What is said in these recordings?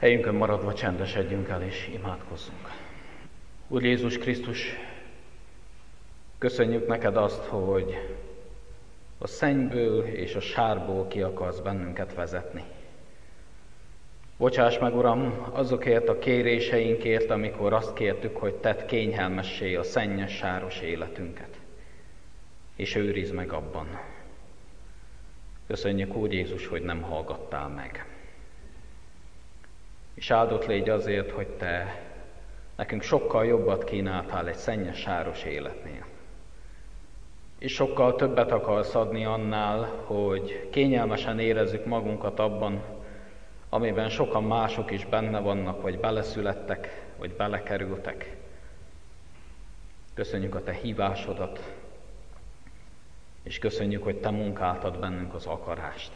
Helyünkön maradva csendesedjünk el és imádkozzunk. Úr Jézus Krisztus, köszönjük neked azt, hogy a szennyből és a sárból ki akarsz bennünket vezetni. Bocsáss meg, Uram, azokért a kéréseinkért, amikor azt kértük, hogy tedd kényelmessé a szennyes, sáros életünket, és őrizd meg abban. Köszönjük, Úr Jézus, hogy nem hallgattál meg. És áldott légy azért, hogy te nekünk sokkal jobbat kínáltál egy szennyes, sáros életnél. És sokkal többet akarsz adni annál, hogy kényelmesen érezzük magunkat abban, amiben sokan mások is benne vannak, vagy beleszülettek, vagy belekerültek. Köszönjük a te hívásodat, és köszönjük, hogy te munkáltad bennünk az akarást.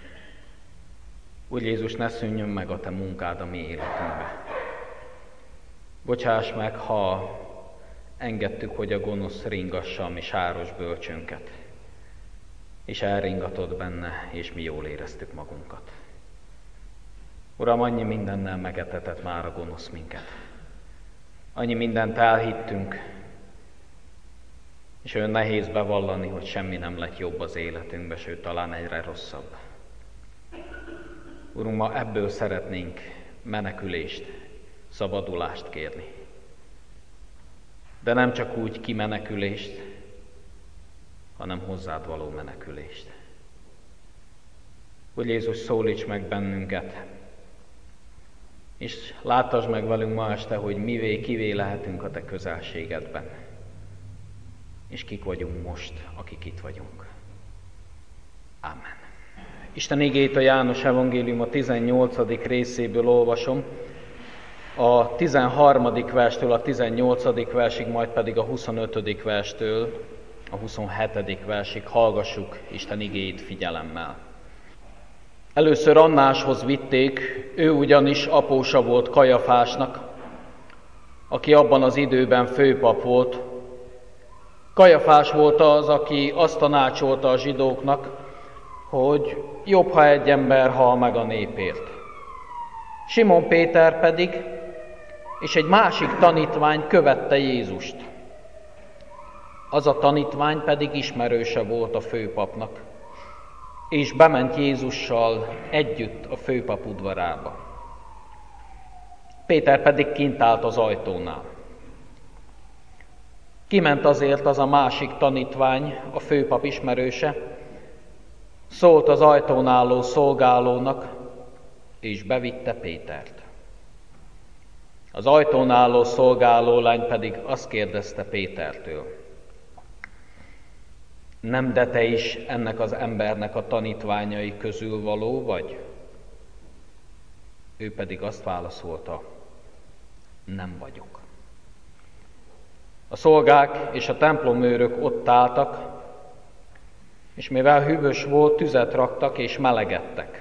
Úr Jézus, ne szűnjön meg a te munkád a mi életünkbe. Bocsáss meg, ha engedtük, hogy a gonosz ringassa a mi sáros bölcsönket, és elringatott benne, és mi jól éreztük magunkat. Uram, annyi mindennel megetetett már a gonosz minket. Annyi mindent elhittünk, és olyan nehéz bevallani, hogy semmi nem lett jobb az életünkbe, sőt, talán egyre rosszabb. Urunk, ma ebből szeretnénk menekülést, szabadulást kérni. De nem csak úgy kimenekülést, hanem hozzád való menekülést. Úr Jézus, szólíts meg bennünket, és láttasd meg velünk ma este, hogy kivé lehetünk a te közelségedben, és kik vagyunk most, akik itt vagyunk. Amen. Isten igéjét a János evangélium a 18. részéből olvasom, a 13. verstől a 18. versig, majd pedig a 25. verstől a 27. versig hallgassuk Isten igéjét figyelemmel. Először Annáshoz vitték, ő ugyanis apósa volt Kajafásnak, aki abban az időben főpap volt. Kajafás volt az, aki azt tanácsolta a zsidóknak, hogy jobb, ha egy ember hal meg a népért. Simon Péter pedig, és egy másik tanítvány követte Jézust. Az a tanítvány pedig ismerőse volt a főpapnak, és bement Jézussal együtt a főpap udvarába. Péter pedig kint állt az ajtónál. Kiment azért az a másik tanítvány, a főpap ismerőse, szólt az ajtón álló szolgálónak, és bevitte Pétert. Az ajtón álló szolgálólány pedig azt kérdezte Pétertől: nem de te is ennek az embernek a tanítványai közül való vagy? Ő pedig azt válaszolta: nem vagyok. A szolgák és a templomőrök ott álltak, és mivel hűvös volt, tüzet raktak és melegedtek.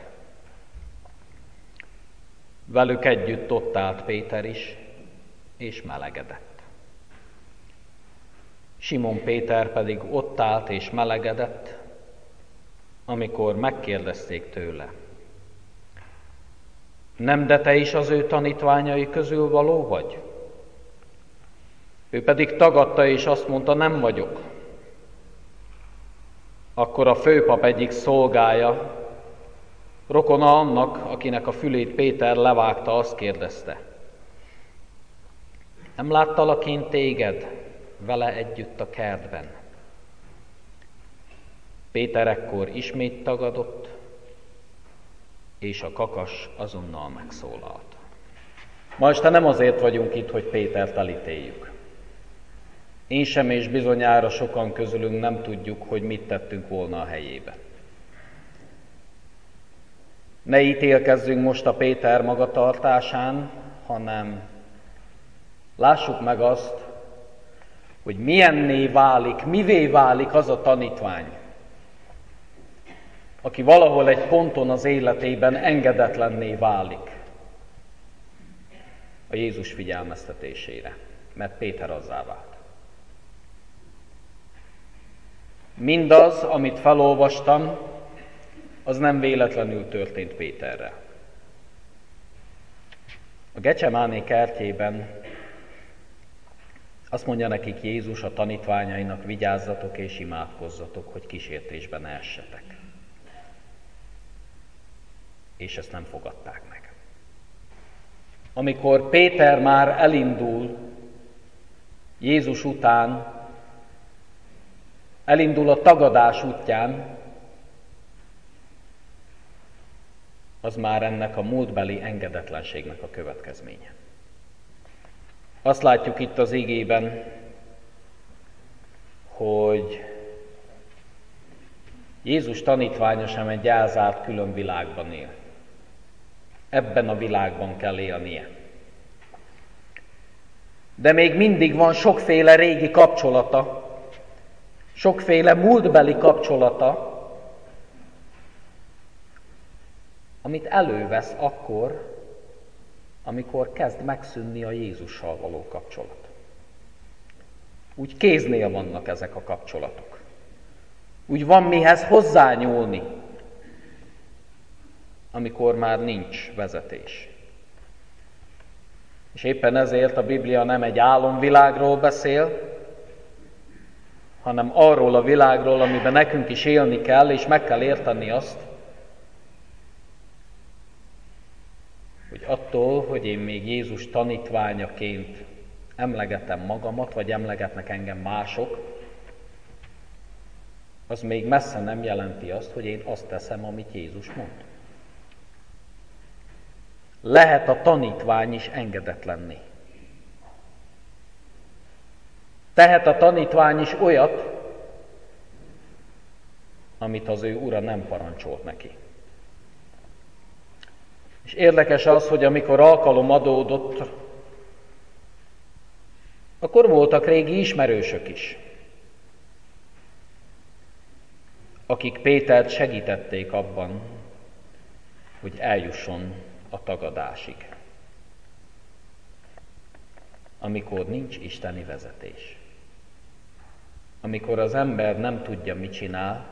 Velük együtt ott állt Péter is, és melegedett. Simon Péter pedig ott állt és melegedett, amikor megkérdezték tőle: nem de te is az ő tanítványai közül való vagy? Ő pedig tagadta és azt mondta: nem vagyok. Akkor a főpap egyik szolgája, rokona annak, akinek a fülét Péter levágta, azt kérdezte: nem láttalak én téged vele együtt a kertben? Péter ekkor ismét tagadott, és a kakas azonnal megszólalt. Ma este nem azért vagyunk itt, hogy Pétert elítéljük. Én sem, és bizonyára sokan közülünk nem tudjuk, hogy mit tettünk volna a helyébe. Ne ítélkezzünk most a Péter magatartásán, hanem lássuk meg azt, hogy milyenné válik, mivé válik az a tanítvány, aki valahol egy ponton az életében engedetlenné válik a Jézus figyelmeztetésére, mert Péter azzá vált. Mindaz, amit felolvastam, az nem véletlenül történt Péterrel. A Gecsemáné kertjében azt mondja nekik Jézus a tanítványainak, vigyázzatok és imádkozzatok, hogy kísértésben ne essetek. És ezt nem fogadták meg. Amikor Péter már elindul Jézus után, elindul a tagadás útján, az már ennek a múltbeli engedetlenségnek a következménye. Azt látjuk itt az igében, hogy Jézus tanítványa sem egy elzárt külön világban él. Ebben a világban kell élnie. De még mindig van sokféle régi kapcsolata, sokféle múltbeli kapcsolata, amit elővesz akkor, amikor kezd megszűnni a Jézussal való kapcsolat. Úgy kéznél vannak ezek a kapcsolatok. Úgy van mihez hozzányúlni, amikor már nincs vezetés. És éppen ezért a Biblia nem egy álomvilágról beszél, hanem arról a világról, amiben nekünk is élni kell, és meg kell érteni azt, hogy attól, hogy én még Jézus tanítványaként emlegetem magamat, vagy emlegetnek engem mások, az még messze nem jelenti azt, hogy én azt teszem, amit Jézus mond. Lehet a tanítvány is engedetlenné. Tehet a tanítvány is olyat, amit az ő ura nem parancsolt neki. És érdekes az, hogy amikor alkalom adódott, akkor voltak régi ismerősök is, akik Pétert segítették abban, hogy eljusson a tagadásig, amikor nincs isteni vezetés. Amikor az ember nem tudja, mit csinál,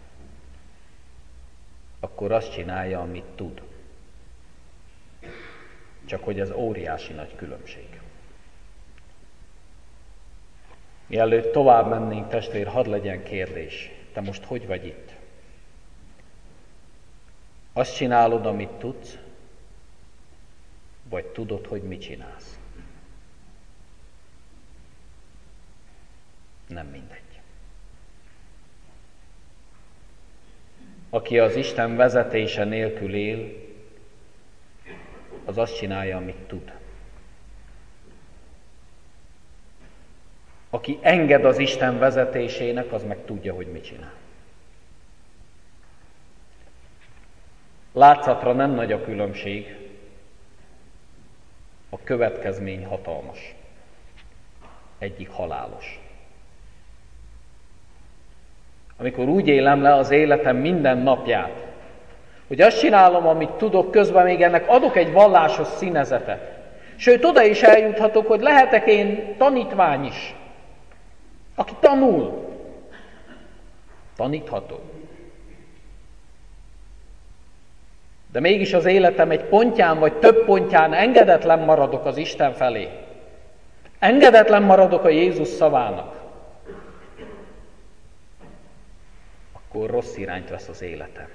akkor azt csinálja, amit tud. Csak hogy ez óriási nagy különbség. Mielőtt tovább mennénk, testvér, hadd legyen kérdés. Te most hogy vagy itt? Azt csinálod, amit tudsz, vagy tudod, hogy mit csinálsz? Nem mindegy. Aki az Isten vezetése nélkül él, az azt csinálja, amit tud. Aki enged az Isten vezetésének, az meg tudja, hogy mit csinál. Látszatra nem nagy a különbség, a következmény hatalmas. Egyik halálos. Amikor úgy élem le az életem minden napját, hogy azt csinálom, amit tudok, közben még ennek adok egy vallásos színezetet. Sőt, oda is eljuthatok, hogy lehetek én tanítvány is, aki tanul. Tanítható. De mégis az életem egy pontján vagy több pontján engedetlen maradok az Isten felé. Engedetlen maradok a Jézus szavának. Akkor rossz irányt vesz az életem.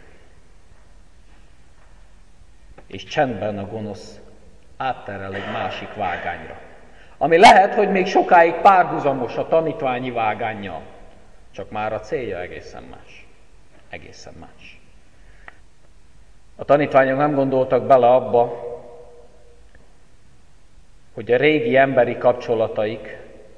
És csendben a gonosz átterel egy másik vágányra. Ami lehet, hogy még sokáig párhuzamos a tanítványi vágánnyal. Csak már a célja egészen más. Egészen más. A tanítványok nem gondoltak bele abba, hogy a régi emberi kapcsolataik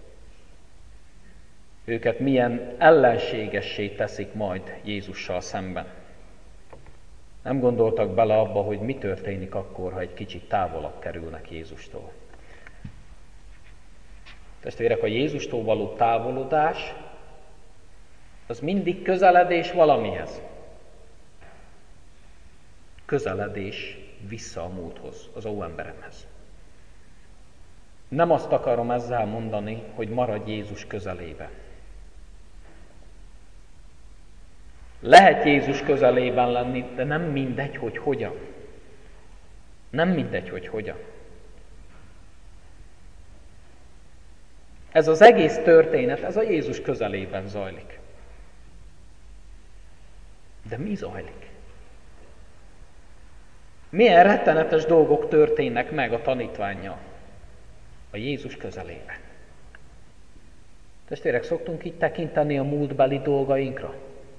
őket milyen ellenségessé teszik majd Jézussal szemben. Nem gondoltak bele abba, hogy mi történik akkor, ha egy kicsit távolabb kerülnek Jézustól. Testvérek, a Jézustól való távolodás az mindig közeledés valamihez. Közeledés vissza a múlthoz, az óemberemhez. Nem azt akarom ezzel mondani, hogy maradj Jézus közelébe. Lehet Jézus közelében lenni, de nem mindegy, hogy hogyan. Nem mindegy, hogy hogyan. Ez az egész történet, ez a Jézus közelében zajlik. De mi zajlik? Milyen rettenetes dolgok történnek meg a tanítvánnyal a Jézus közelében? Testvérek, szoktunk így tekinteni a múltbeli dolgainkra?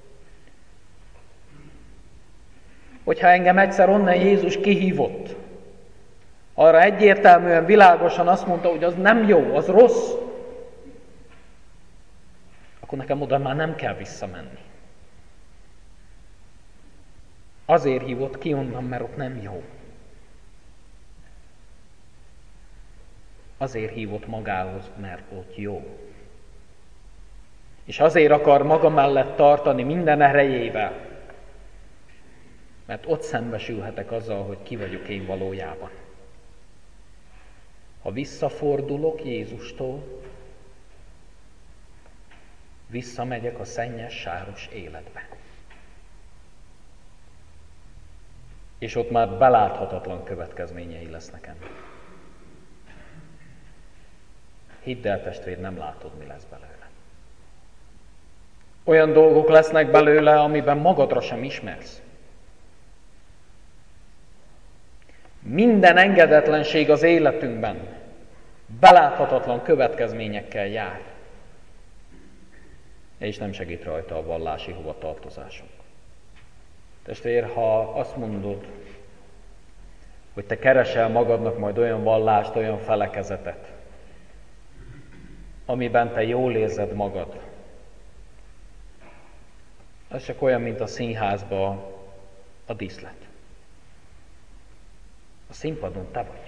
Hogyha engem egyszer onnan Jézus kihívott, arra egyértelműen, világosan azt mondta, hogy az nem jó, az rossz, akkor nekem oda már nem kell visszamenni. Azért hívott ki onnan, mert ott nem jó. Azért hívott magához, mert ott jó. És azért akar maga mellett tartani minden erejével, mert ott szembesülhetek azzal, hogy ki vagyok én valójában. Ha visszafordulok Jézustól, visszamegyek a szennyes, sáros életbe. És ott már beláthatatlan következményei lesznek ennek. Hidd el, testvér, nem látod, mi lesz belőle. Olyan dolgok lesznek belőle, amiben magadra sem ismersz. Minden engedetlenség az életünkben beláthatatlan következményekkel jár. És nem segít rajta a vallási hovatartozásunk. Testvér, ha azt mondod, hogy te keresel magadnak majd olyan vallást, olyan felekezetet, amiben te jól érzed magad, az csak olyan, mint a színházban a díszlet. A színpadon te vagy.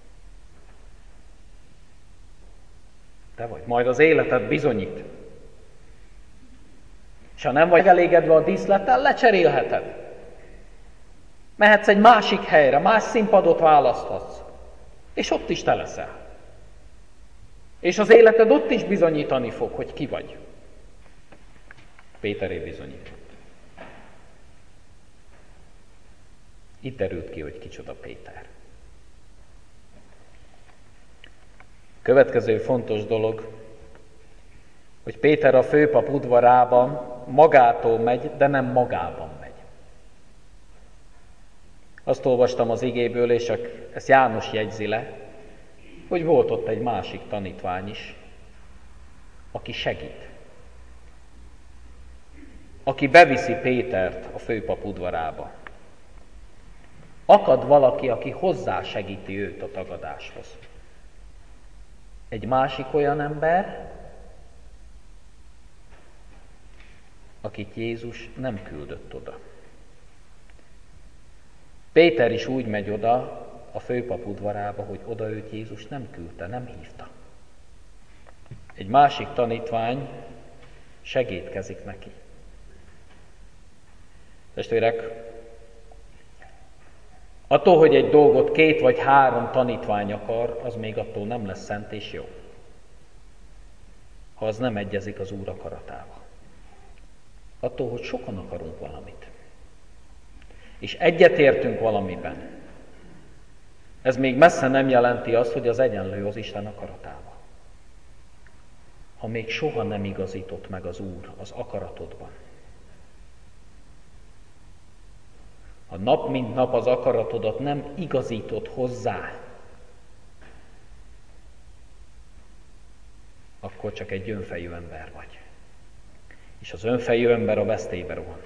Te vagy. Majd az életed bizonyít. És ha nem vagy elégedve a díszlettel, lecserélheted. Mehetsz egy másik helyre, más színpadot választhatsz. És ott is te leszel. És az életed ott is bizonyítani fog, hogy ki vagy. Péteré bizonyított. Itt derült ki, hogy kicsoda Péter. Következő fontos dolog, hogy Péter a főpap udvarában magától megy, de nem magában megy. Azt olvastam az igéből, és ezt János jegyzi le, hogy volt ott egy másik tanítvány is, aki segít. Aki beviszi Pétert a főpap udvarába. Akad valaki, aki hozzásegíti őt a tagadáshoz. Egy másik olyan ember, akit Jézus nem küldött oda. Péter is úgy megy oda a főpap udvarába, hogy oda őt Jézus nem küldte, nem hívta. Egy másik tanítvány segítkezik neki. Testvérek, attól, hogy egy dolgot 2 vagy 3 tanítvány akar, az még attól nem lesz szent és jó. Ha az nem egyezik az Úr akaratával. Attól, hogy sokan akarunk valamit. És egyetértünk valamiben. Ez még messze nem jelenti azt, hogy az egyenlő az Isten akaratával. Ha még soha nem igazított meg az Úr az akaratodban. Ha nap mint nap az akaratodat nem igazítod hozzá, akkor csak egy önfejű ember vagy. És az önfejű ember a vesztélybe rohan.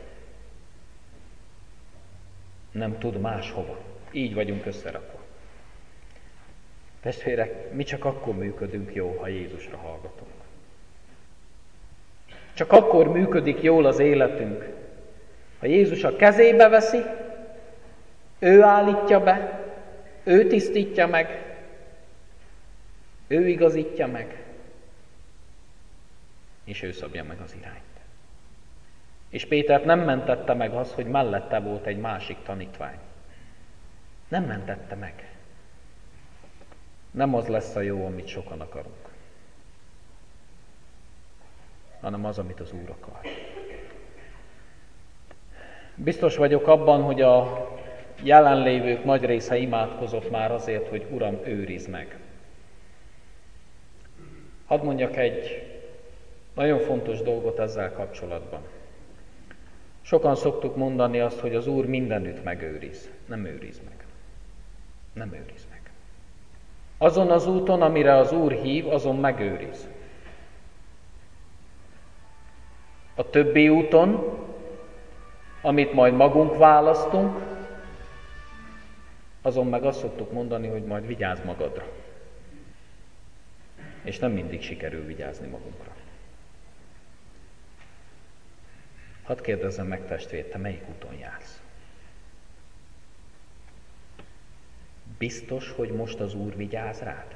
Nem tud máshova. Így vagyunk összerakva. Testvérek, mi csak akkor működünk jól, ha Jézusra hallgatunk. Csak akkor működik jól az életünk, ha Jézus a kezébe veszi, ő állítja be, ő tisztítja meg, ő igazítja meg, és ő szabja meg az irányt. És Pétert nem mentette meg az, hogy mellette volt egy másik tanítvány. Nem mentette meg. Nem az lesz a jó, amit sokan akarunk, hanem az, amit az Úr akar. Biztos vagyok abban, hogy a jelenlévők nagy része imádkozott már azért, hogy Uram, őrizd meg. Hadd mondjak egy nagyon fontos dolgot ezzel kapcsolatban. Sokan szoktuk mondani azt, hogy az Úr mindenütt megőriz. Nem őriz meg. Nem őriz meg. Azon az úton, amire az Úr hív, azon megőriz. A többi úton, amit majd magunk választunk, azon meg azt szoktuk mondani, hogy majd vigyázz magadra. És nem mindig sikerül vigyázni magunkra. Hadd kérdezzem meg, testvér, te melyik úton jársz? Biztos, hogy most az Úr vigyáz rád?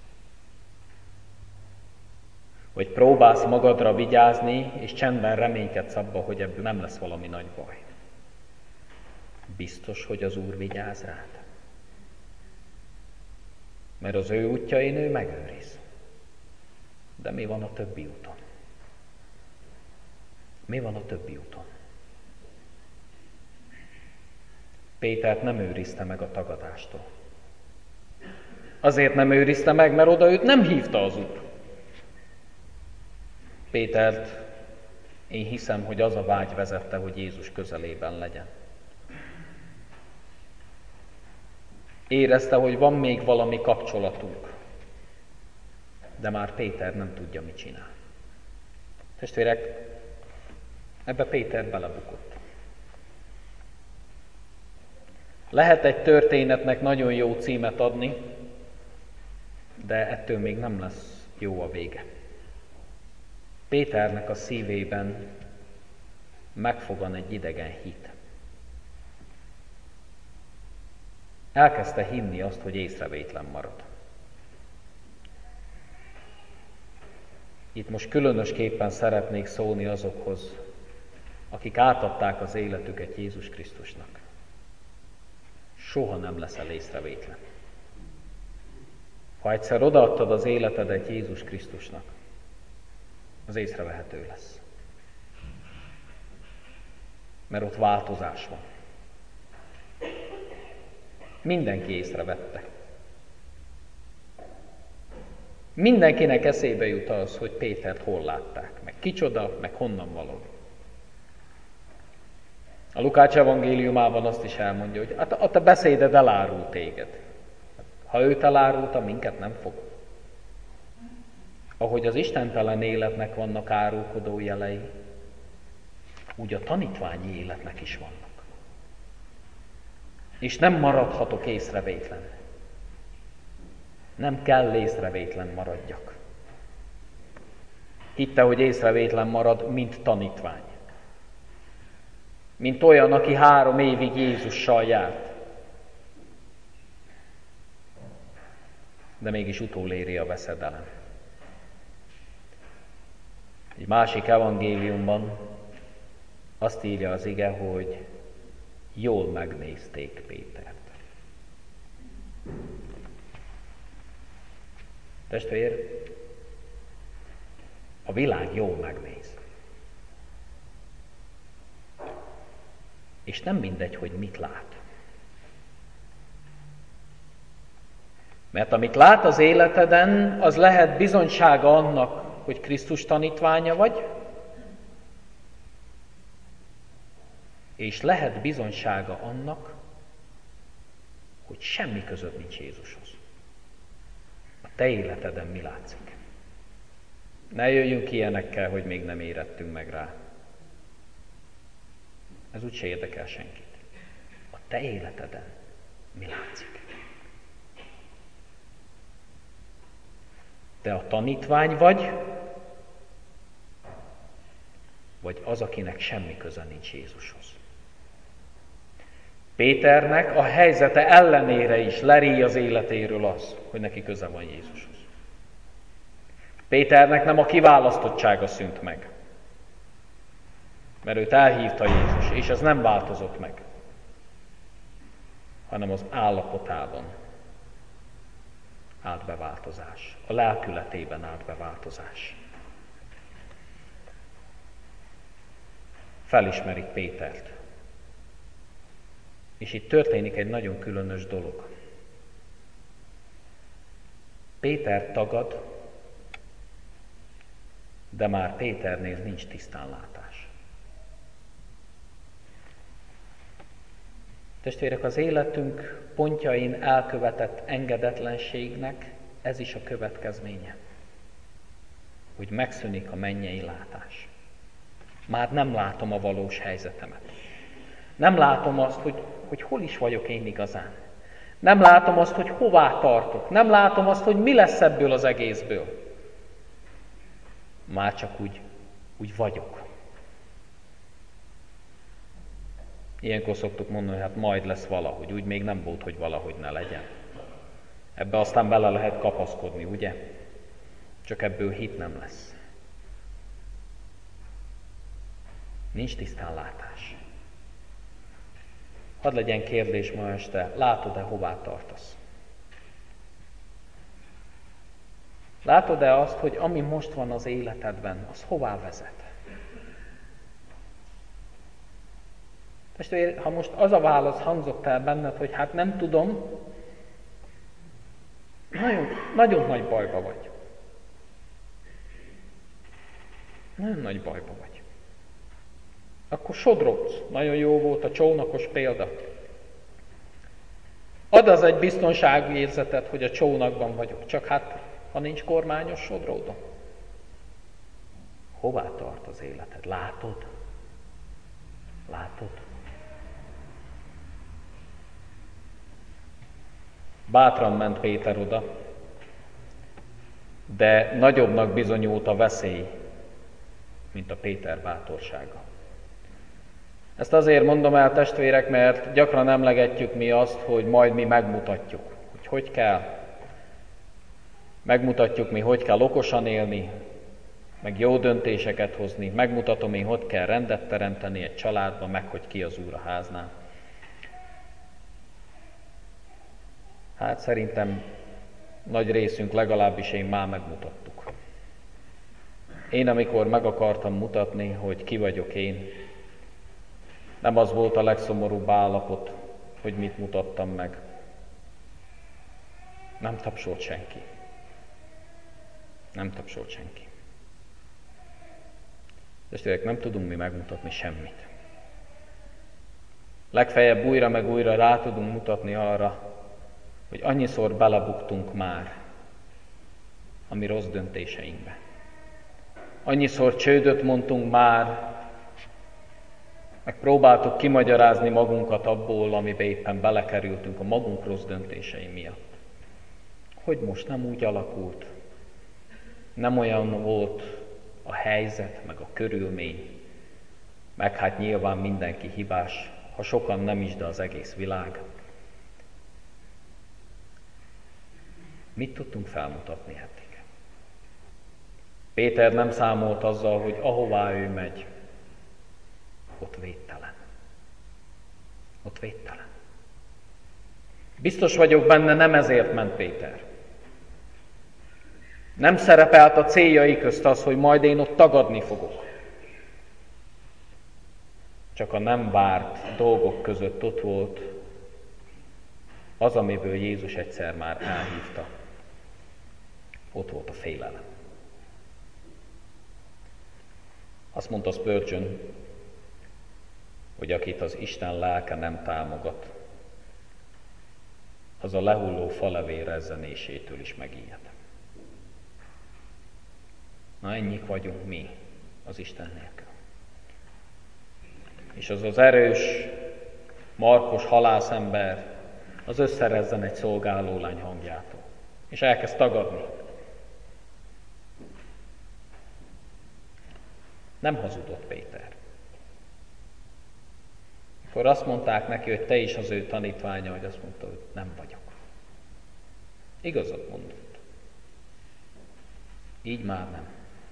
Vagy próbálsz magadra vigyázni, és csendben reménykedsz abba, hogy ebből nem lesz valami nagy baj? Biztos, hogy az Úr vigyáz rád? Mert az ő útjain ő megőriz. De mi van a többi úton? Mi van a többi úton? Pétert nem őrizte meg a tagadástól. Azért nem őrizte meg, mert oda őt nem hívta az Úr. Pétert én hiszem, hogy az a vágy vezette, hogy Jézus közelében legyen. Érezte, hogy van még valami kapcsolatunk, de már Péter nem tudja, mit csinál. Testvérek, ebbe Péter belebukott. Lehet egy történetnek nagyon jó címet adni, de ettől még nem lesz jó a vége. Péternek a szívében megfogan egy idegen hit. Elkezdte hinni azt, hogy észrevétlen marad. Itt most különösképpen szeretnék szólni azokhoz, akik átadták az életüket Jézus Krisztusnak. Soha nem leszel észrevétlen. Ha egyszer odaadtad az életedet Jézus Krisztusnak, az észrevehető lesz. Mert ott változás van. Mindenki észrevette. Mindenkinek eszébe jut az, hogy Pétert hol látták, meg kicsoda, meg honnan való. A Lukács evangéliumában azt is elmondja, hogy a te beszéded elárul téged. Ha őt elárulta, minket nem fog. Ahogy az istentelen életnek vannak árulkodó jelei, úgy a tanítványi életnek is vannak. És nem maradhatok észrevétlen. Nem kell észrevétlen maradjak. Hitte, hogy észrevétlen marad, mint tanítvány. Mint olyan, aki 3 évig Jézussal járt. De mégis utoléri a veszedelem. Egy másik evangéliumban azt írja az ige, hogy jól megnézték Pétert. Testvér, a világ jól megnéz. És nem mindegy, hogy mit lát. Mert amit lát az életeden, az lehet bizonysága annak, hogy Krisztus tanítványa vagy, és lehet bizonysága annak, hogy semmi között nincs Jézushoz. A te életeden mi látszik? Ne jöjjünk ilyenekkel, hogy még nem érettünk meg rá. Ez úgyse érdekel senkit. A te életeden mi látszik? Te a tanítvány vagy az, akinek semmi köze nincs Jézushoz. Péternek a helyzete ellenére is leríj az életéről az, hogy neki köze van Jézushoz. Péternek nem a kiválasztottsága szűnt meg, mert őt elhívta Jézus, és ez nem változott meg, hanem az állapotában állt be változás, a lelkületében állt be változás. Felismerik Pétert. És itt történik egy nagyon különös dolog. Péter tagad, De már Péternél nincs tisztánlátás. Testvérek, az életünk pontjain elkövetett engedetlenségnek ez is a következménye, hogy megszűnik a mennyei látás. Már nem látom a valós helyzetemet. Nem látom azt, hogy hol is vagyok én igazán. Nem látom azt, hogy hová tartok. Nem látom azt, hogy mi lesz ebből az egészből. Már csak úgy vagyok. Ilyenkor szoktuk mondani, hogy hát majd lesz valahogy, úgy még nem volt, hogy valahogy ne legyen. Ebbe aztán bele lehet kapaszkodni, ugye? Csak ebből hit nem lesz. Nincs tisztánlátás. Hadd legyen kérdés ma este, látod-e, hová tartasz? Látod-e azt, hogy ami most van az életedben, az hová vezet? Testvér, ha most az a válasz hangzott el benned, hogy hát nem tudom, nagyon nagy bajba vagy. Nagyon nagy bajba vagy. Akkor sodrodsz. Nagyon jó volt a csónakos példa. Ad az egy biztonságérzetet, hogy a csónakban vagyok. Csak hát, ha nincs kormányos, sodródom. Hová tart az életed? Látod? Látod? Bátran ment Péter oda, de nagyobbnak bizonyult a veszély, mint a Péter bátorsága. Ezt azért mondom el, testvérek, mert gyakran emlegetjük mi azt, hogy majd mi megmutatjuk, hogy kell. Megmutatjuk mi, hogy kell okosan élni, meg jó döntéseket hozni. Megmutatom én, hogy kell rendet teremteni egy családban, meg hogy ki az úr a háznál. Hát szerintem nagy részünk, legalábbis én már megmutattuk. Én, amikor meg akartam mutatni, hogy ki vagyok én, nem az volt a legszomorúbb állapot, hogy mit mutattam meg. Nem tapsolt senki. Nem tapsolt senki. Testvérek, nem tudunk mi megmutatni semmit. Legfeljebb újra meg újra rá tudunk mutatni arra, hogy annyiszor belebuktunk már a mi rossz döntéseinkbe. Annyiszor csődöt mondtunk már, meg próbáltuk kimagyarázni magunkat abból, amiben éppen belekerültünk a magunk rossz döntései miatt. Hogy most nem úgy alakult, nem olyan volt a helyzet, meg a körülmény, meg hát nyilván mindenki hibás, ha sokan nem is, de az egész világ. Mit tudtunk felmutatni eddig? Péter nem számolt azzal, hogy ahová ő megy, ott védtelen. Ott védtelen. Biztos vagyok benne, nem ezért ment Péter. Nem szerepelt a céljai közt az, hogy majd én ott tagadni fogok. Csak a nem várt dolgok között ott volt az, amiből Jézus egyszer már elhívta. Ott volt a félelem. Azt mondta Spurgeon, hogy akit az Isten lelke nem támogat, az a lehulló falevél rezzenésétől is megijed. Na, ennyik vagyunk mi az Isten nélkül. És az az erős, markos halászember, az összerezzen egy szolgálólány hangjától, és elkezd tagadni. Nem hazudott Péter. Akkor azt mondták neki, hogy te is az ő tanítványa, hogy azt mondta, hogy nem vagyok. Igazat mondott. Így már nem.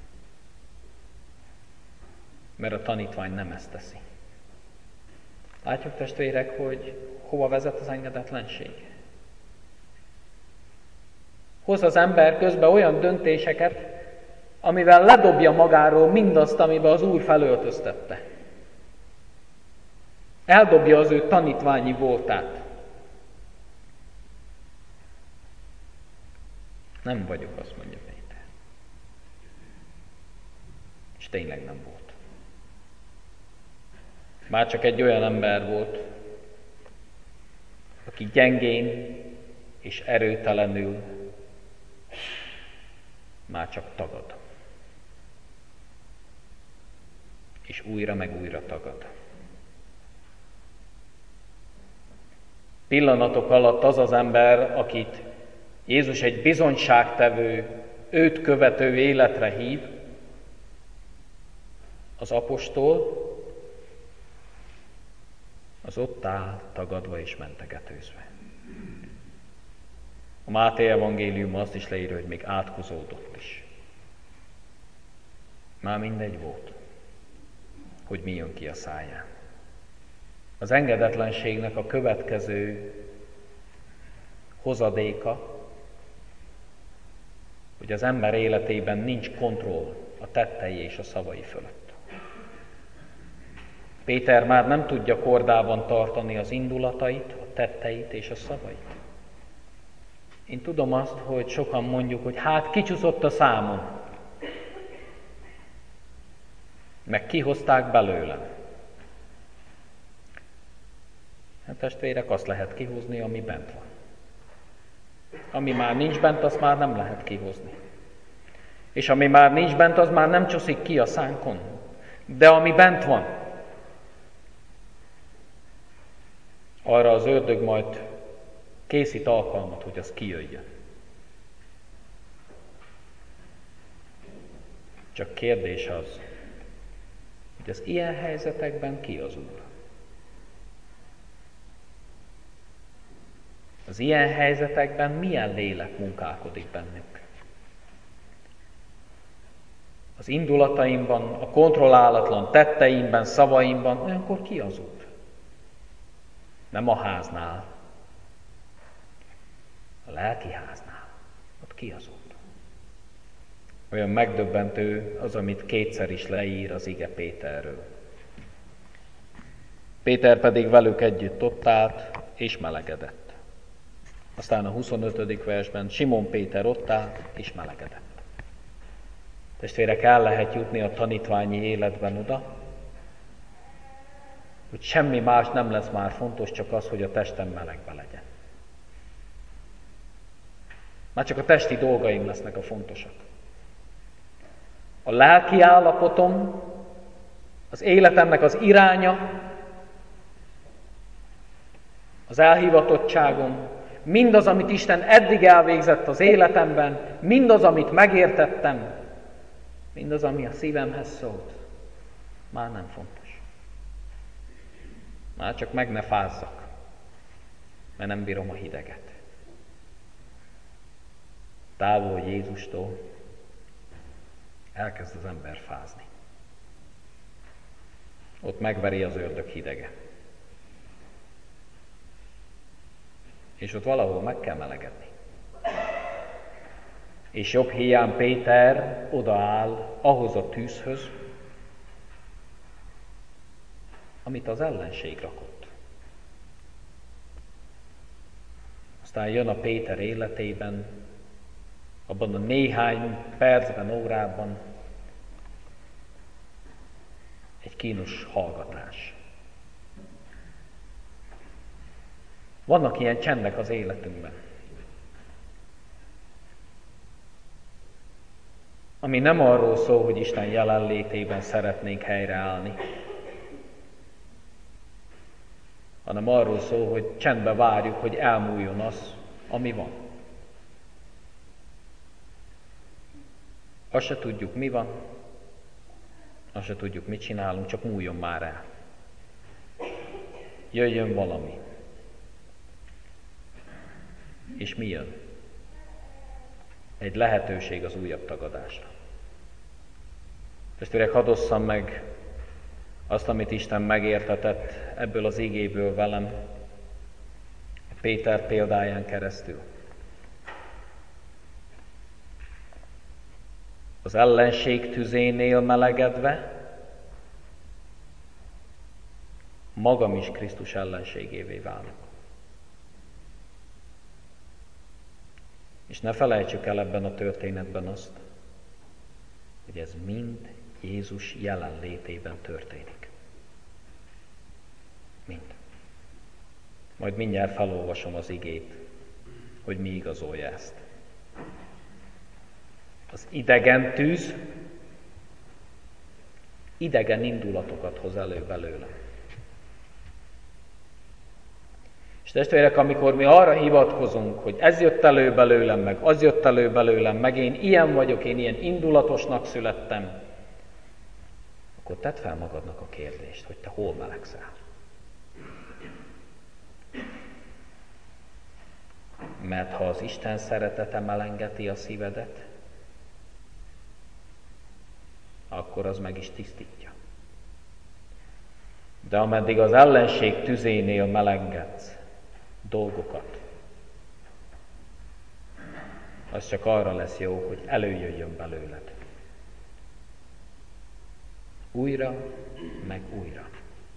Mert a tanítvány nem ezt teszi. Látjuk, testvérek, hogy hova vezet az engedetlenség? Hoz az ember közben olyan döntéseket, amivel ledobja magáról mindazt, amiben az Úr felöltöztette. Eldobja az ő tanítványi voltát. Nem vagyok, azt mondja Péter. És tényleg nem volt. Már csak egy olyan ember volt, aki gyengén és erőtelenül már csak tagad. És újra meg újra tagad. Pillanatok alatt az az ember, akit Jézus egy bizonyságtevő, őt követő életre hív, az apostol, az ott áll tagadva és mentegetőzve. A Máté evangélium azt is leírja, hogy még átkozódott is. Már mindegy volt, hogy mi jön ki a száján. Az engedetlenségnek a következő hozadéka, hogy az ember életében nincs kontroll a tettei és a szavai fölött. Péter már nem tudja kordában tartani az indulatait, a tetteit és a szavait. Én tudom azt, hogy sokan mondjuk, hogy hát kicsúszott a számon, meg kihozták belőlem. Hát testvérek, azt lehet kihozni, ami bent van. Ami már nincs bent, azt már nem lehet kihozni. És ami már nincs bent, az már nem csúszik ki a szánkon. De ami bent van, arra az ördög majd készít alkalmat, hogy az kijöjjön. Csak kérdés az, hogy az ilyen helyzetekben ki az Úr? Az ilyen helyzetekben milyen lélek munkálkodik bennünk? Az indulataimban, a kontrollálatlan tetteimben, szavaimban, olyankor ki az Úr? Nem a háznál, a lelki háznál. Ott ki az Úr? Olyan megdöbbentő az, amit kétszer is leír az ige Péterről. Péter pedig velük együtt ott állt és melegedett. Aztán a 25. versben Simon Péter ott állt és melegedett. Testvérek, el lehet jutni a tanítványi életben oda, hogy semmi más nem lesz már fontos, csak az, hogy a testem melegbe legyen. Már csak a testi dolgaim lesznek a fontosak. A lelki állapotom, az életemnek az iránya, az elhivatottságom, mindaz, amit Isten eddig elvégzett az életemben, mindaz, amit megértettem, mindaz, ami a szívemhez szólt, már nem fontos. Már csak meg ne fázzak, mert nem bírom a hideget. Távol Jézustól elkezd az ember fázni. Ott megveri az ördög hidege. És ott valahol meg kell melegedni. És jobb hiány Péter odaáll ahhoz a tűzhöz, amit az ellenség rakott. Aztán jön a Péter életében, abban a néhány percben, órában egy kínos hallgatás. Vannak ilyen csendek az életünkben, ami nem arról szól, hogy Isten jelenlétében szeretnénk helyreállni, hanem arról szól, hogy csendbe várjuk, hogy elmúljon az, ami van. Azt se tudjuk, mi van, azt se tudjuk, mit csinálunk, csak múljon már el. Jöjjön valami. És mi jön? Egy lehetőség az újabb tagadásra. Testvérek, hadd osszam meg azt, amit Isten megértetett ebből az igéből velem, Péter példáján keresztül. Az ellenség tüzénél melegedve, magam is Krisztus ellenségévé válok. És ne felejtsük el ebben a történetben azt, hogy ez mind Jézus jelenlétében történik. Mind. Majd mindjárt felolvasom az igét, hogy mi igazolja ezt. Az idegen tűz idegen indulatokat hoz elő belőle. És testvérek, amikor mi arra hivatkozunk, hogy ez jött elő belőlem, meg az jött elő belőlem, meg én ilyen vagyok, én ilyen indulatosnak születtem, akkor tedd fel magadnak a kérdést, hogy te hol melegszel. Mert ha az Isten szeretete melengeti a szívedet, akkor az meg is tisztítja. De ameddig az ellenség tüzénél melengetsz dolgokat, az csak arra lesz jó, hogy előjöjjön belőled. Újra, meg újra.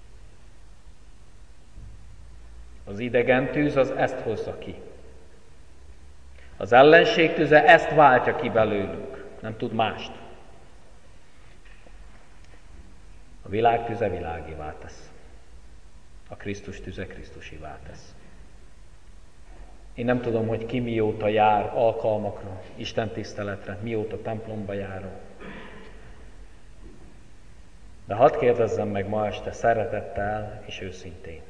Az idegen tűz az ezt hozza ki. Az ellenség tüze ezt váltja ki belőlünk, nem tud mást. A világ tüze világivá tesz. A Krisztus tüze Krisztusivá tesz. Én nem tudom, hogy ki mióta jár alkalmakra, Isten tiszteletre, mióta templomba járó. De hadd kérdezzem meg ma este szeretettel és őszintén.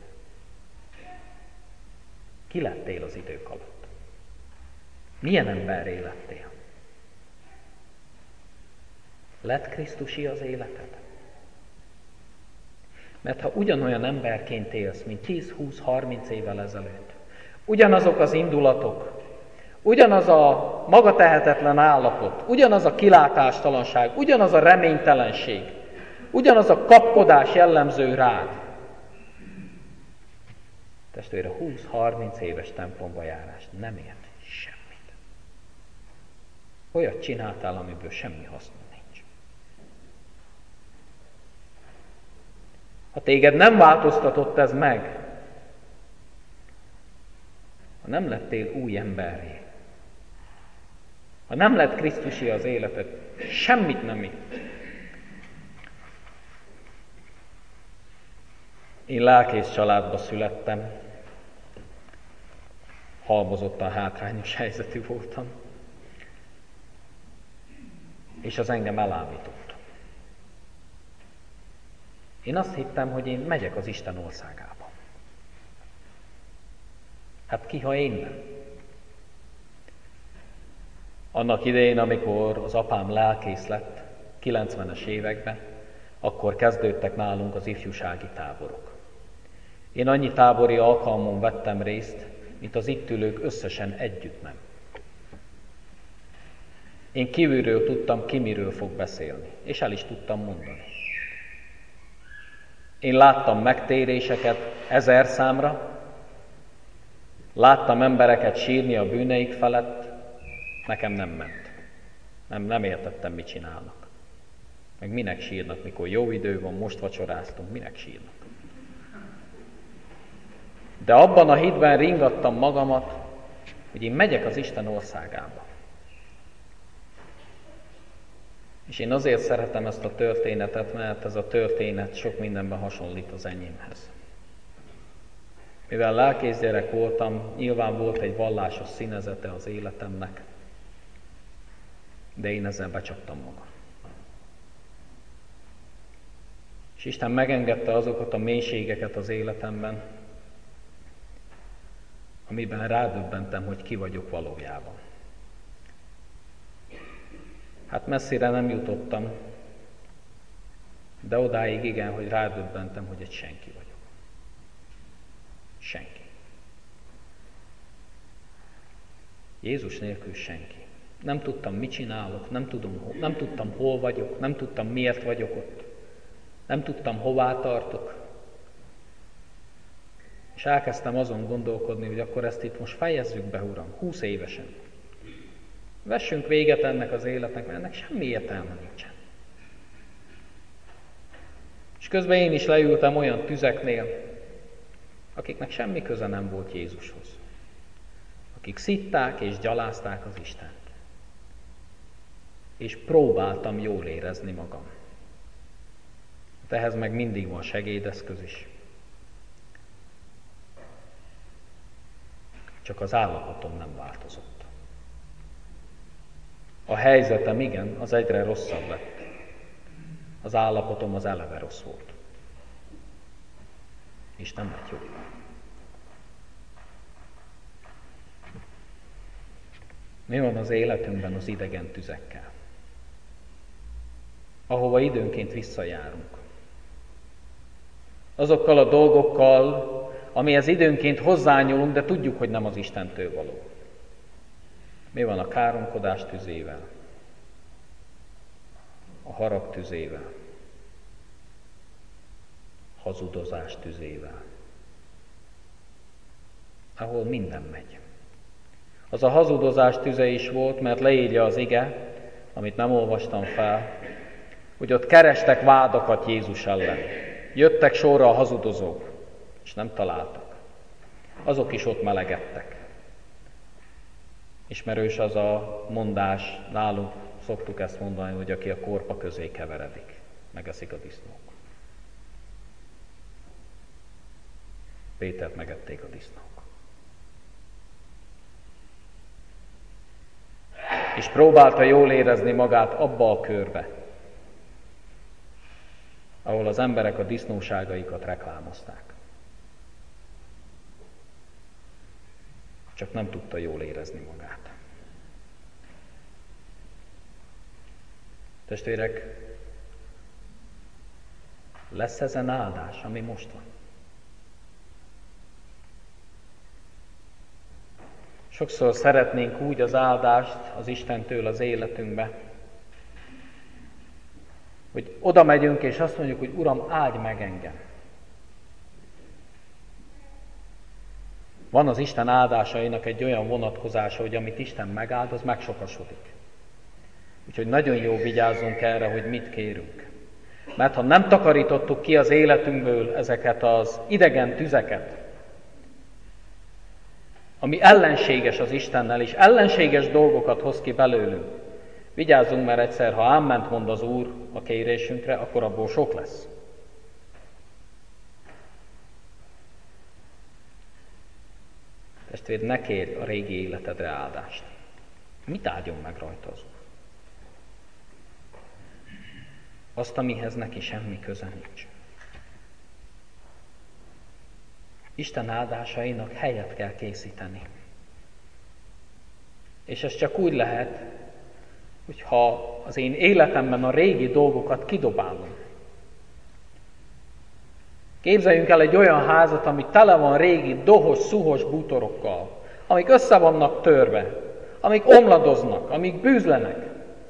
Ki lettél az idők alatt? Milyen emberré lettél? Lett Krisztusi az életed? Mert ha ugyanolyan emberként élsz, mint 10-20-30 évvel ezelőtt, ugyanazok az indulatok, ugyanaz a magatehetetlen állapot, ugyanaz a kilátástalanság, ugyanaz a reménytelenség, ugyanaz a kapkodás jellemző rád. Testvére, 20-30 éves templomba járás nem ért semmit. Olyat csináltál, amiből semmi hasznod nincs. Ha téged nem változtatott ez meg, ha nem lettél új emberré, ha nem lett Krisztusi az életed, semmit nem ért. Én lelkész családba születtem, halmozottan hátrányos helyzetű voltam, és az engem elámított. Én azt hittem, hogy én megyek az Isten országába. Hát ki, ha én nem? Annak idején, amikor az apám lelkész lett, 90-es években, akkor kezdődtek nálunk az ifjúsági táborok. Én annyi tábori alkalmon vettem részt, mint az itt ülők összesen együtt nem. Én kívülről tudtam, ki miről fog beszélni, és el is tudtam mondani. Én láttam megtéréseket 1000 számra, láttam embereket sírni a bűneik felett, nekem nem ment. Nem értettem, mit csinálnak. Meg minek sírnak, mikor jó idő van, most vacsoráztunk, minek sírnak. De abban a hitben ringattam magamat, hogy én megyek az Isten országába. És én azért szeretem ezt a történetet, mert ez a történet sok mindenben hasonlít az enyémhez. Mivel lelkész gyerek voltam, nyilván volt egy vallásos színezete az életemnek, de én ezzel becsaptam magam. És Isten megengedte azokat a mélységeket az életemben, amiben rádöbbentem, hogy ki vagyok valójában. Hát messzire nem jutottam, de odáig igen, hogy rádöbbentem, hogy egy senki vagyok. Senki. Jézus nélkül senki. Nem tudtam, mit csinálok, nem tudtam, hol vagyok, nem tudtam, miért vagyok ott, nem tudtam, hová tartok. És elkezdtem azon gondolkodni, hogy akkor ezt itt most fejezzük be, Uram, 20 évesen. Vessünk véget ennek az életnek, mert ennek semmi értelme nincsen. És közben én is leültem olyan tüzeknél, akiknek semmi köze nem volt Jézushoz. Akik szitták és gyalázták az Istent. És próbáltam jól érezni magam. Ehhez meg mindig van segédeszköz is. Csak az állapotom nem változott. A helyzetem igen, az egyre rosszabb lett. Az állapotom az eleve rossz volt. És nem lett jobb. Mi van az életünkben az idegen tüzekkel? Ahova időnként visszajárunk. Azokkal a dolgokkal, amihez időnként hozzányúlunk, de tudjuk, hogy nem az Istentől való. Mi van a káromkodás tüzével? A harag tüzével? Hazudozás tüzével? Ahol minden megy. Az a hazudozás tüze is volt, mert leírja az ige, amit nem olvastam fel, hogy ott kerestek vádakat Jézus ellen. Jöttek sorra a hazudozók, és nem találtak. Azok is ott melegedtek. Ismerős az a mondás, nálunk szoktuk ezt mondani, hogy aki a korpa közé keveredik, megeszik a disznók. Pétert megették a disznók. És próbálta jól érezni magát abba a körbe, ahol az emberek a disznóságaikat reklámozták. Csak nem tudta jól érezni magát. Testvérek, lesz ezen áldás, ami most van? Sokszor szeretnénk úgy az áldást az Istentől az életünkbe, hogy oda megyünk és azt mondjuk, hogy Uram, áldj meg engem. Van az Isten áldásainak egy olyan vonatkozása, hogy amit Isten megáld, az megsokasodik. Úgyhogy nagyon jó vigyázzunk erre, hogy mit kérünk. Mert ha nem takarítottuk ki az életünkből ezeket az idegen tüzeket, ami ellenséges az Istennel, és ellenséges dolgokat hoz ki belőlünk, vigyázzunk, mert egyszer, ha áment mond az Úr a kérésünkre, akkor abból sok lesz. Testvér, ne kérj a régi életedre áldást. Mit áldjon meg rajta az Úr? Azt, amihez neki semmi köze nincs. Isten áldásainak helyet kell készíteni. És ez csak úgy lehet, hogyha az én életemben a régi dolgokat kidobálom. Képzeljünk el egy olyan házat, ami tele van régi, dohos, szuhos bútorokkal, amik össze vannak törve, amik omladoznak, amik bűzlenek.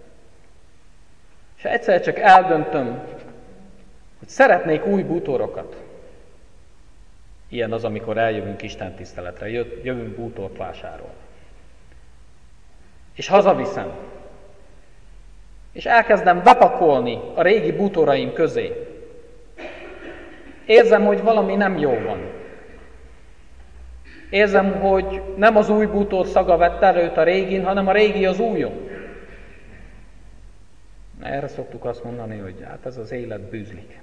És egyszer csak eldöntöm, hogy szeretnék új bútorokat. Ilyen az, amikor eljövünk Isten tiszteletre, jövünk bútort vásárolni. És hazaviszem. És elkezdem bepakolni a régi bútoraim közé. Érzem, hogy valami nem jó van. Érzem, hogy nem az új bútor szaga vett előtt a régin, hanem a régi az újon. Erre szoktuk azt mondani, hogy hát ez az élet bűzlik.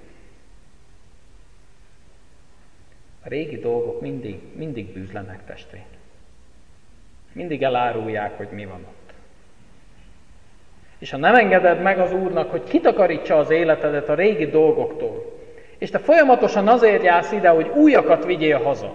A régi dolgok mindig bűzlenek, testvér. Mindig elárulják, hogy mi van ott. És ha nem engeded meg az Úrnak, hogy kitakarítsa az életedet a régi dolgoktól, és te folyamatosan azért jársz ide, hogy újakat vigyél haza,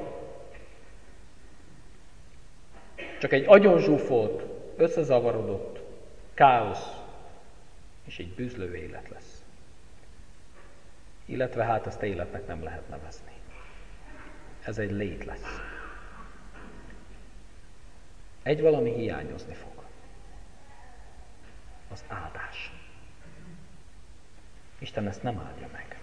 csak egy agyonzsúfolt, összezavarodott káosz, és egy bűzlő élet lesz. Illetve hát ezt életnek nem lehet nevezni. Ez egy lét lesz. Egy valami hiányozni fog. Az áldás. Isten ezt nem áldja meg.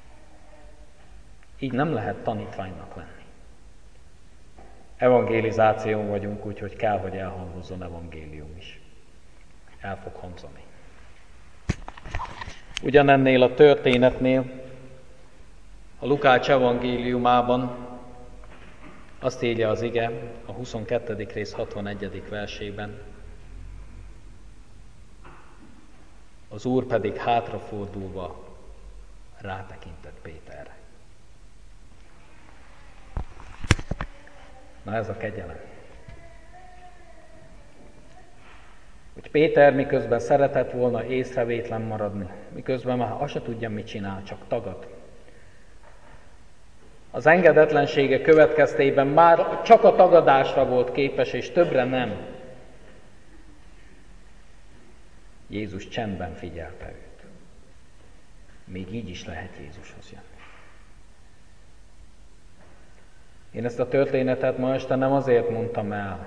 Így nem lehet tanítványnak lenni. Evangelizáción vagyunk, úgyhogy kell, hogy elhangozzon evangélium is. El fog hangzani. Ugyanennél a történetnél, a Lukács evangéliumában azt írja az ige a 22. rész 61. versében. Az Úr pedig hátrafordulva rátekintett Péterre. Na ez a kegyelem. Hogy Péter miközben szeretett volna észrevétlen maradni, miközben már azt se tudja, mit csinál, csak tagad. Az engedetlensége következtében már csak a tagadásra volt képes, és többre nem. Jézus csendben figyelte őt. Még így is lehet Jézushoz jönni. Én ezt a történetet ma este nem azért mondtam el,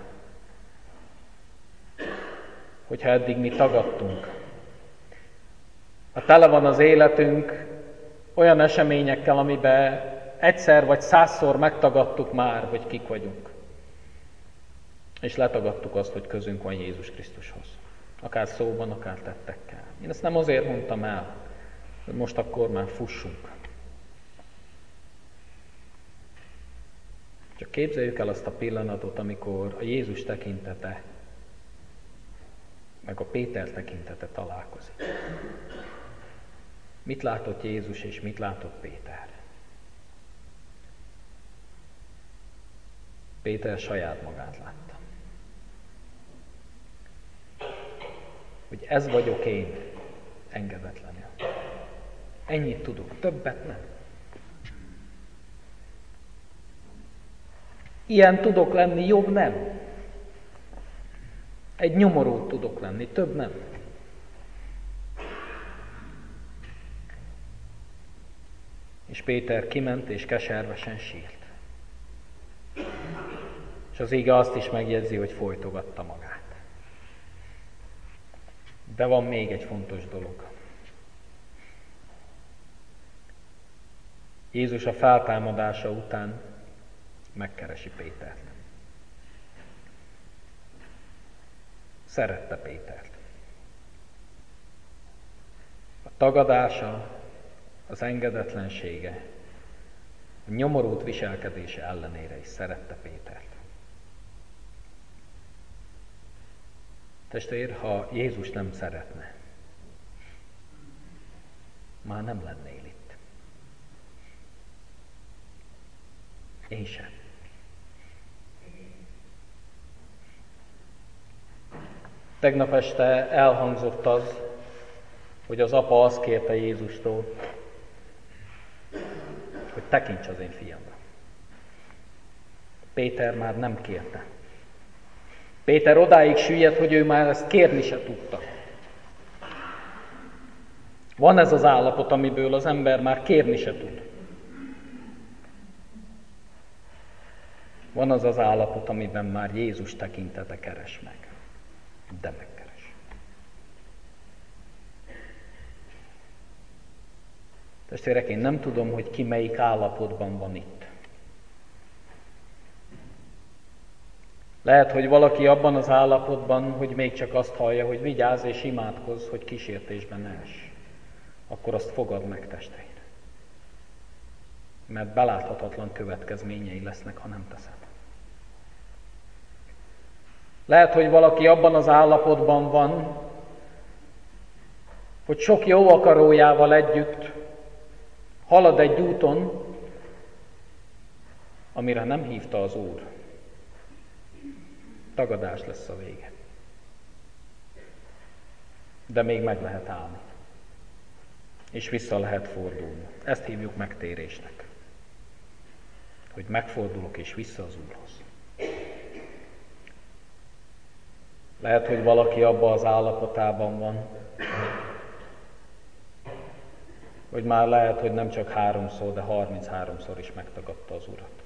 hogyha eddig mi tagadtunk. Ha tele van az életünk olyan eseményekkel, amiben egyszer vagy 100-szor megtagadtuk már, hogy kik vagyunk. És letagadtuk azt, hogy közünk van Jézus Krisztushoz. Akár szóban, akár tettekkel. Én ezt nem azért mondtam el, hogy most akkor már fussunk. Csak képzeljük el azt a pillanatot, amikor a Jézus tekintete meg a Péter tekintete találkozik. Mit látott Jézus és mit látott Péter? Péter saját magát látta. Hogy ez vagyok én, engedetlenül. Ennyit tudok, többet nem. Ilyen tudok lenni, jobb nem. Egy nyomorult tudok lenni, több nem. És Péter kiment és keservesen sírt. És az ige azt is megjegyzi, hogy folytogatta magát. De van még egy fontos dolog. Jézus a feltámadása után megkeresi Pétert. Szerette Pétert. A tagadása, az engedetlensége, a nyomorult viselkedése ellenére is szerette Pétert. Testvér, ha Jézus nem szeretne, már nem lennél itt. Én sem. Tegnap este elhangzott az, hogy az apa azt kérte Jézustól, hogy tekints az én fiamra. Péter már nem kérte. Péter odáig süllyedt, hogy ő már ezt kérni se tudta. Van ez az állapot, amiből az ember már kérni se tud. Van az az állapot, amiben már Jézus tekintete keres meg. De megkeres. Testvérek, én nem tudom, hogy ki melyik állapotban van itt. Lehet, hogy valaki abban az állapotban, hogy még csak azt hallja, hogy vigyázz és imádkozz, hogy kísértésben ne ess. Akkor azt fogad meg, testvér. Mert beláthatatlan következményei lesznek, ha nem teszed. Lehet, hogy valaki abban az állapotban van, hogy sok jó akarójával együtt halad egy úton, amire nem hívta az Úr. Tagadás lesz a vége. De még meg lehet állni. És vissza lehet fordulni. Ezt hívjuk megtérésnek. Hogy megfordulok és vissza az Úrhoz. Lehet, hogy valaki abban az állapotában van, hogy már lehet, hogy nem csak 3-szor, de 33-szor is megtagadta az Urat.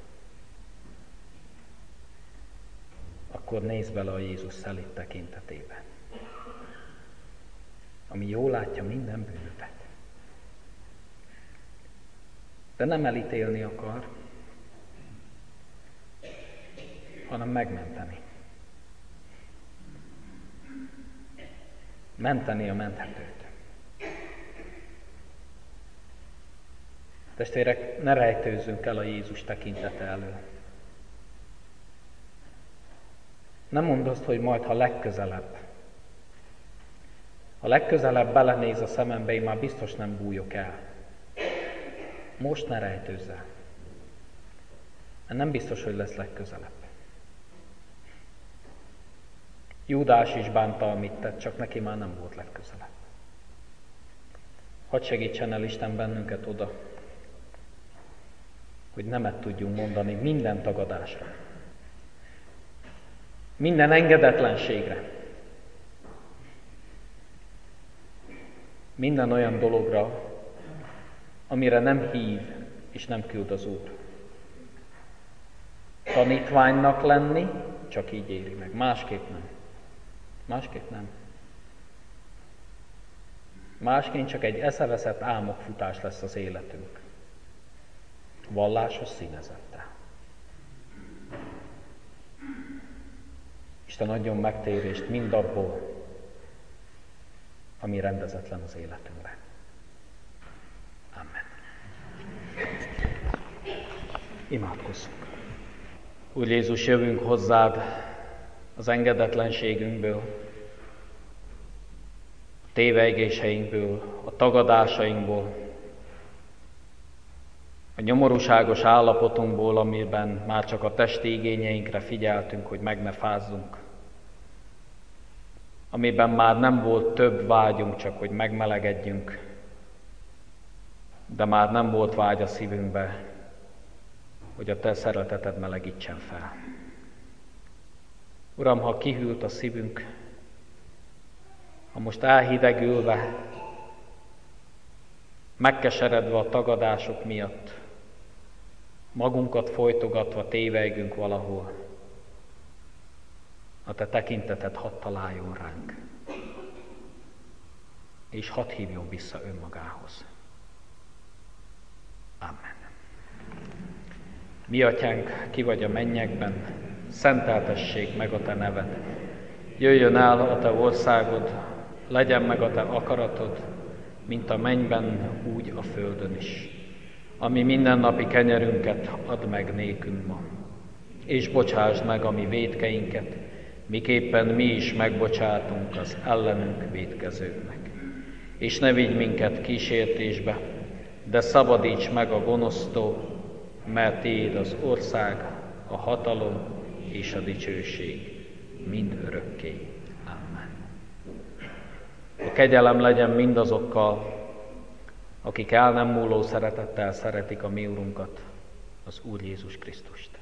Akkor nézz bele a Jézus szelíd tekintetébe, ami jól látja minden bűnödet. De nem elítélni akar, hanem megmenteni. Menteni a menthetőt. Testvérek, ne rejtőzzünk el a Jézus tekintete elől. Nem mondd azt, hogy majd, ha legközelebb belenéz a szemembe, én már biztos nem bújok el. Most ne rejtőzz el. Nem biztos, hogy lesz legközelebb. Júdás is bánta, amit tett, csak neki már nem volt legközelebb. Hadd segítsen el Isten bennünket oda, hogy nemet tudjunk mondani minden tagadásra, minden engedetlenségre, minden olyan dologra, amire nem hív és nem küld az Úr. Tanítványnak lenni csak így éri meg, másképp nem. Másképp nem. Másként csak egy eszeveszett álmokfutás lesz az életünk. Vallásos színezettel. Isten adjon megtérést mindabból, ami rendezetlen az életünkben. Amen. Imádkozzunk. Úr Jézus, jövünk hozzád az engedetlenségünkből, a tévejgéseinkből, a tagadásainkból, a nyomorúságos állapotunkból, amiben már csak a testi igényeinkre figyeltünk, hogy meg ne fázzunk, amiben már nem volt több vágyunk, csak hogy megmelegedjünk, de már nem volt vágy a szívünkbe, hogy a te szereteted melegítsen fel. Uram, ha kihűlt a szívünk, ha most elhidegülve, megkeseredve a tagadások miatt, magunkat folytogatva tévejgünk valahol, a te tekinteted hadd találjon ránk, és hadd hívjon vissza önmagához. Amen. Mi atyánk, ki vagy a mennyekben, szenteltessék meg a te neved. Jöjjön el a te országod, legyen meg a te akaratod, mint a mennyben, úgy a földön is. Ami mindennapi kenyerünket add meg nékünk ma, és bocsásd meg a mi vétkeinket, miképpen mi is megbocsátunk az ellenünk vétkezőknek. És ne vigy minket kísértésbe, de szabadíts meg a gonosztól, mert tiéd az ország, a hatalom és a dicsőség mind örökké. Amen. A kegyelem legyen mindazokkal, akik el nem múló szeretettel szeretik a mi Urunkat, az Úr Jézus Krisztust.